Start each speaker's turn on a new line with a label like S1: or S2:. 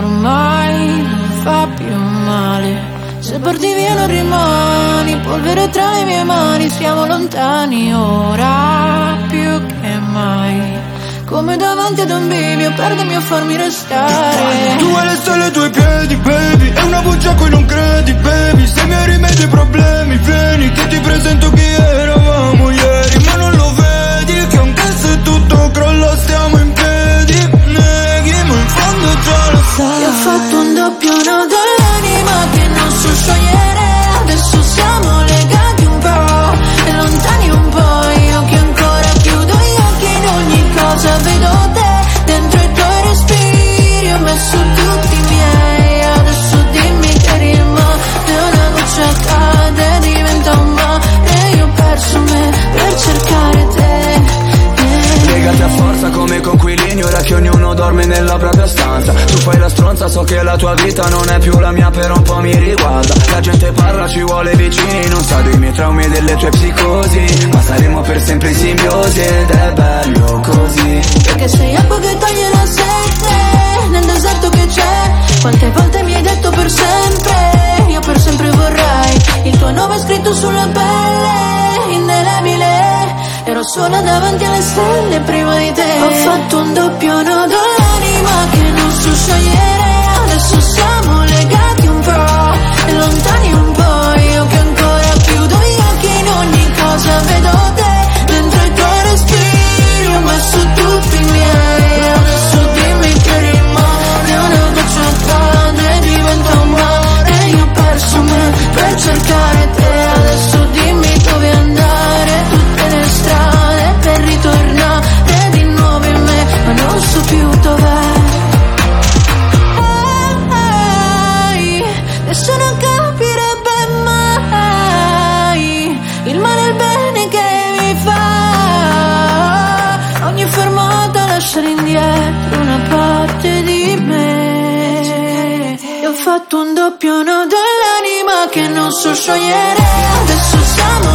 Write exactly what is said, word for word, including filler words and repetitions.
S1: ormai non fa più male. Se parti via non rimani, polvere tra le mie mani, siamo lontani ora più che mai. Come davanti ad un bivio, perdermi a farmi restare.
S2: Tu hai le stelle ai tuoi piedi, baby, è una bugia a cui non credi, baby. Se mi hai rimedio ai problemi, vieni che ti presento chi eravamo ieri. Ma non lo vedi che anche se tutto crolla stiamo in piedi. Neghi, ma in fondo già lo sai.
S1: Io ho fatto un doppio nodo all'anima che non so sciogliere. Adesso siamo legati un po' e lontani un po'. Io che ancora chiudo gli occhi, in ogni cosa vedo te. Dentro i tuoi respiri ho messo tutti i miei. Adesso dimmi che rimane, una goccia cade, diventa un mare. Io ho perso me per cercare te.
S2: Legati a forza come conquilini, ora che ognuno dorme nella propria stanza. Tu fai la stronza, so che la tua vita non è più la mia, però un po' mi riguarda. La gente parla, ci vuole vicini, non sa dei miei traumi e delle tue psicosi, ma saremo per sempre in simbiosi ed è bello così.
S1: Perché sei acqua che toglie la sete nel deserto che c'è. Quante volte mi hai detto per sempre, io per sempre vorrei il tuo nome scritto sulla pelle, indelebile. Ero sola davanti alle stelle prima di te. Ho fatto un doppio nodo all'anima che non so sciogliere. Adesso siamo legati un po' e lontani un po'. Io che ancora chiudo gli occhi, in ogni cosa vedo te. Dentro i tuoi respiri ho messo tutti i miei. Adesso dimmi che rimane, una goccia cade, diventa un mare. Io ho perso me per cercare te. Adesso dimmi dove andare, tutte le strade per ritornare di nuovo in me, ma non so più dov'è. Ai, nessuno capirebbe mai il male e il bene che mi fa. Ogni fermata lasciare indietro una parte di me. E ho fatto un doppio nodo all'anima che non so sciogliere. Adesso siamo